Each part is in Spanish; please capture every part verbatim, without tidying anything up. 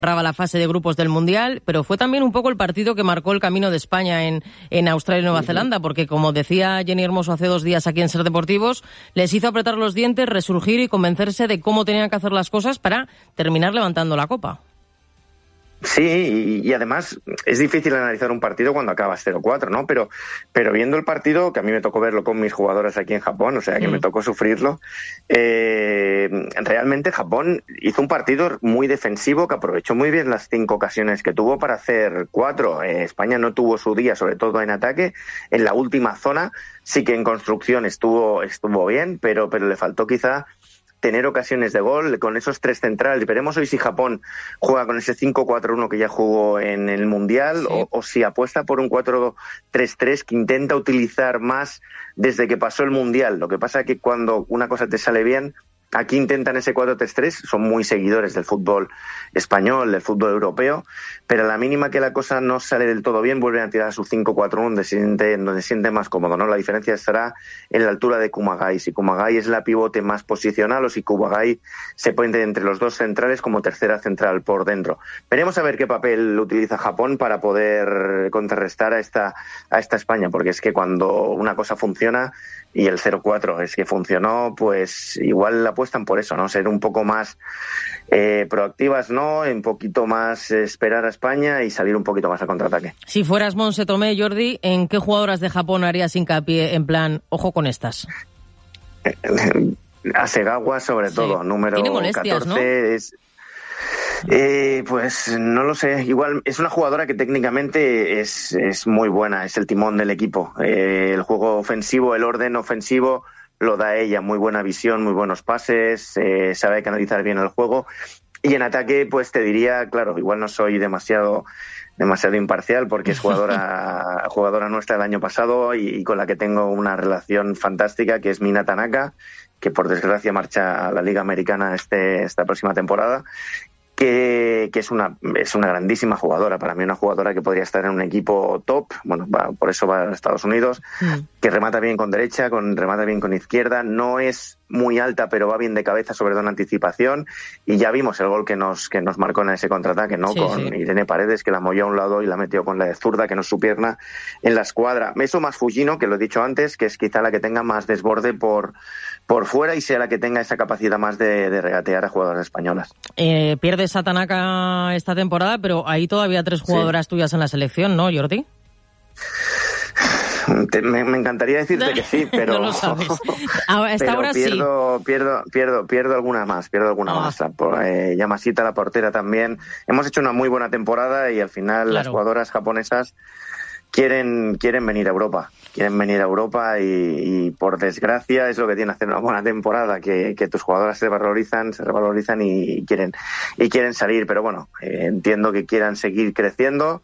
cerraba la fase de grupos del Mundial, pero fue también un poco el partido que marcó el camino de España en, en Australia y Nueva Zelanda, porque como decía Jenny Hermoso hace dos días aquí en Ser Deportivos, les hizo apretar los dientes, resurgir y convencerse de cómo tenían que hacer las cosas para terminar levantando la copa. Sí, y, y además es difícil analizar un partido cuando acabas cero cuatro, ¿no? Pero, pero viendo el partido, que a mí me tocó verlo con mis jugadoras aquí en Japón, o sea que mm. me tocó sufrirlo, eh, realmente Japón hizo un partido muy defensivo que aprovechó muy bien las cinco ocasiones que tuvo para hacer cuatro. Eh, España no tuvo su día, sobre todo en ataque. En la última zona sí que en construcción estuvo, estuvo bien, pero, pero le faltó quizá tener ocasiones de gol con esos tres centrales. Veremos hoy si Japón juega con ese cinco cuatro uno que ya jugó en el Mundial, sí. o, o si apuesta por un cuatro tres tres que intenta utilizar más desde que pasó el Mundial. Lo que pasa es que cuando una cosa te sale bien, aquí intentan ese cuatro tres tres, son muy seguidores del fútbol español, del fútbol europeo, pero a la mínima que la cosa no sale del todo bien, vuelven a tirar a su cinco cuatro uno donde se siente, donde se siente más cómodo, ¿no? La diferencia estará en la altura de Kumagai. Si Kumagai es la pivote más posicional o si Kumagai se pone entre los dos centrales como tercera central por dentro. Veremos a ver qué papel utiliza Japón para poder contrarrestar a esta, a esta España, porque es que cuando una cosa funciona, y el cero cuatro es que funcionó, pues igual apuestan por eso, ¿no? Ser un poco más eh, proactivas, ¿no? Un poquito más eh, esperar a España y salir un poquito más al contraataque. Si fueras Monse Tomé, Jordi, ¿en qué jugadoras de Japón harías hincapié en plan, ojo con estas? Hasegawa sobre sí. todo, número catorce, ¿no? es... Eh, pues no lo sé, igual es una jugadora que técnicamente es, es muy buena, es el timón del equipo. Eh, el juego ofensivo, el orden ofensivo lo da ella, muy buena visión, muy buenos pases, eh, sabe canalizar bien el juego. Y en ataque, pues te diría, claro, igual no soy demasiado demasiado imparcial porque es jugadora jugadora nuestra del año pasado y, y con la que tengo una relación fantástica, que es Mina Tanaka, que por desgracia marcha a la Liga Americana este esta próxima temporada. Que, que es una es una grandísima jugadora, para mí una jugadora que podría estar en un equipo top, bueno, va, por eso va a Estados Unidos, mm. que remata bien con derecha, con remata bien con izquierda, no es muy alta, pero va bien de cabeza, sobre todo en anticipación, y ya vimos el gol que nos que nos marcó en ese contraataque, ¿no? Sí, con sí. Irene Paredes, que la movió a un lado y la metió con la de zurda, que no es su pierna, en la escuadra. Eso más Fujino, que lo he dicho antes, que es quizá la que tenga más desborde por por fuera y sea la que tenga esa capacidad más de, de regatear a jugadoras españolas. Eh, pierdes a Tanaka esta temporada, pero hay todavía tres jugadoras sí. tuyas en la selección, ¿no, Jordi? Te, me, me encantaría decirte que sí, pero, no lo sabes. A esta pero hora pierdo, sí. pierdo, pierdo, pierdo alguna más, pierdo alguna ah. más. Eh, Yamasita, la portera, también. Hemos hecho una muy buena temporada y al final claro. las jugadoras japonesas quieren quieren venir a Europa, quieren venir a Europa y, y por desgracia es lo que tiene hacer una buena temporada, que, que tus jugadoras se revalorizan, se revalorizan y quieren y quieren salir, pero bueno, eh, entiendo que quieran seguir creciendo.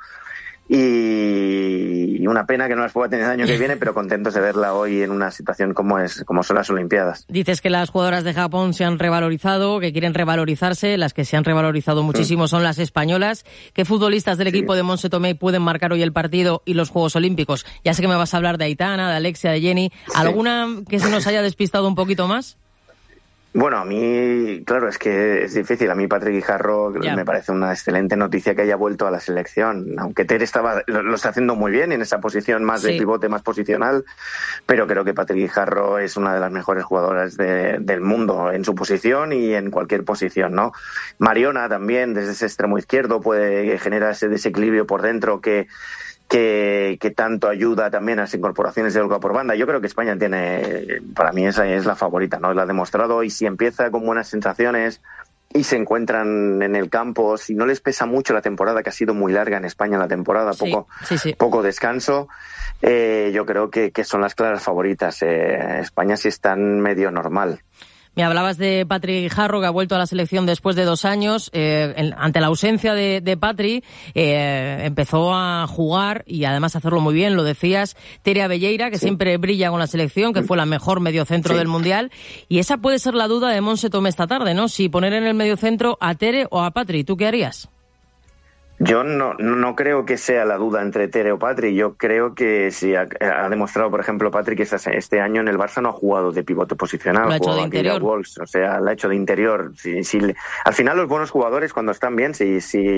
Y una pena que no las pueda tener el año que viene, pero contentos de verla hoy en una situación como es como son las Olimpiadas. Dices que las jugadoras de Japón se han revalorizado, que quieren revalorizarse. Las que se han revalorizado muchísimo mm. son las españolas. ¿Qué futbolistas del sí. equipo de Monse Tomé pueden marcar hoy el partido y los Juegos Olímpicos? Ya sé que me vas a hablar de Aitana, de Alexia, de Jenny. ¿Alguna sí. que se nos haya despistado un poquito más? Bueno, a mí, claro, es que es difícil. A mí Patrick Guijarro yeah. me parece una excelente noticia que haya vuelto a la selección. Aunque Tere estaba, lo, lo está haciendo muy bien en esa posición más sí. de pivote, más posicional, pero creo que Patrick Guijarro es una de las mejores jugadoras de, del mundo en su posición y en cualquier posición, ¿no? Mariona también, desde ese extremo izquierdo, puede generar ese desequilibrio por dentro que Que, que tanto ayuda también a las incorporaciones de Olga por banda. Yo creo que España tiene, para mí esa es la favorita, ¿no? Lo ha demostrado, y si empieza con buenas sensaciones y se encuentran en el campo, si no les pesa mucho la temporada, que ha sido muy larga en España la temporada, sí, poco, sí, sí. poco descanso, eh, yo creo que, que son las claras favoritas. Eh, España sí está en medio normal. Me hablabas de Patrick Guijarro, que ha vuelto a la selección después de dos años. Eh, en, ante la ausencia de, de Patri, eh, empezó a jugar y además a hacerlo muy bien, lo decías. Tere Abelleira, que sí. siempre brilla con la selección, que fue la mejor mediocentro sí. del Mundial. Y esa puede ser la duda de Monse Tomé esta tarde, ¿no? Si poner en el mediocentro a Tere o a Patri. ¿Tú qué harías? Yo no, no creo que sea la duda entre Tere o Patri. Yo creo que si ha, ha demostrado, por ejemplo, Patri que este año en el Barça no ha jugado de pivote posicional, ha jugado de interior. Walls, o sea, la ha hecho de interior. Si, si, al final los buenos jugadores cuando están bien, si, si